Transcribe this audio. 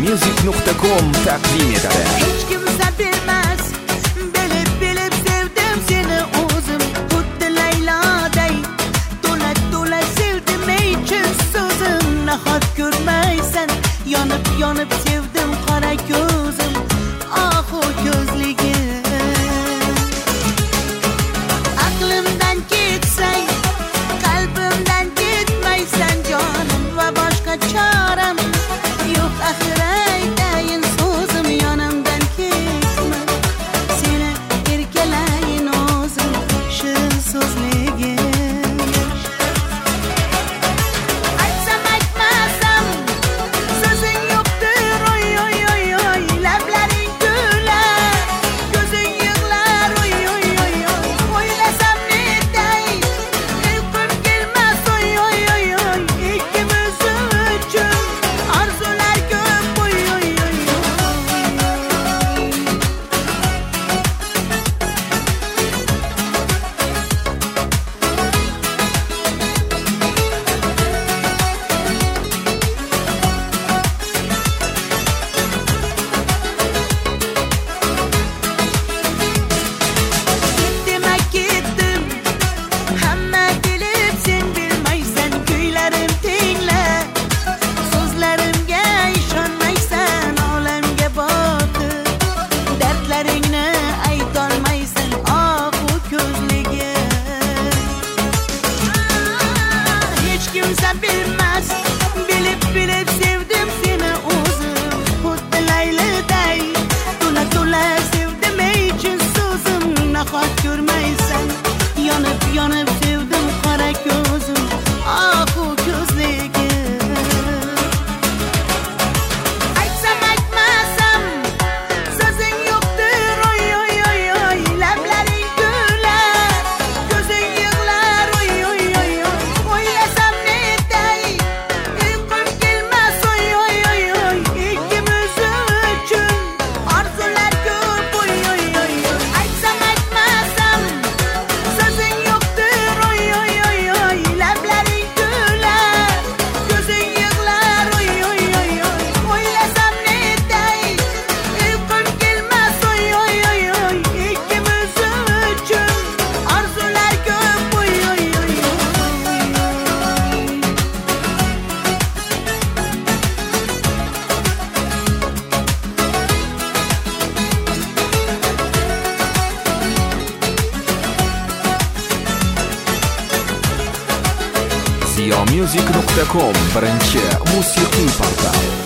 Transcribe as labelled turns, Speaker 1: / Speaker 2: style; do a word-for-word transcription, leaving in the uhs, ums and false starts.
Speaker 1: music nuqta com taqdim etadi.
Speaker 2: Hech kimsa bilmas, bilib bilib sevdim seni o'zim, xuddi Layloday to'la to'la sevdim ey chin so'zim. Nahot ko'rmaysan, yonib yonib sevdim qora ko'zim, ah o ko'zligim. Aqlimdan ketsang, qalbimdan ketmaysan jonim, va boshqa choram yo'q axir aytayin so'zim. Yonimdan ketma, seni erkalayin o'zim, shirin so'zligim. Aytsam aytmasam so'zing yo'qdir, oy oy oy oy. Lablaring kular, ko'zing yig'lar, oy oy oy oy. O'ylasam netay, uyqum kelmas, oy oy oy oy. Ikkimiz uchun orzular ko'p, oy oy oy oy. Demak ketdim, hamma bilib sen bilmaysan, kuylarim tingla, so'zlarimga ishonmaysan, olamga boqib dardlaringni aytolmaysan, ah u ko'zligim. Hech kimsa bilmas, bilib bilib sevdim seni o'zim, xuddi Layliday to'la to'la sevdim ey chin so'zim. Nahot ko'rmaysan, yonib yonib sevdim qora ko'zim, ah u ko'zligim. Aytsam aytmasam so'zing yo'qdir, oy oy oy oy. Lablaring kular, ko'zing yig'lar, oy oy oy oy. O'ylasam netay, uyqum kelmas, oy oy oy oy. Ikkimiz uchun orzular ko'p, oy oy oy oy. Aytsam aytmasam so'zing yo'qdir, oy oy oy oy. Lablaring kular, ko'zing yig'lar, oy oy oy oy. O'ylasam netay, uyqum kelmas, oy oy oy oy. Ikkimiz uchun orzular ko'p, oy oy oy oy.
Speaker 1: ziyo music nuqta com birinchi musiqiy portal.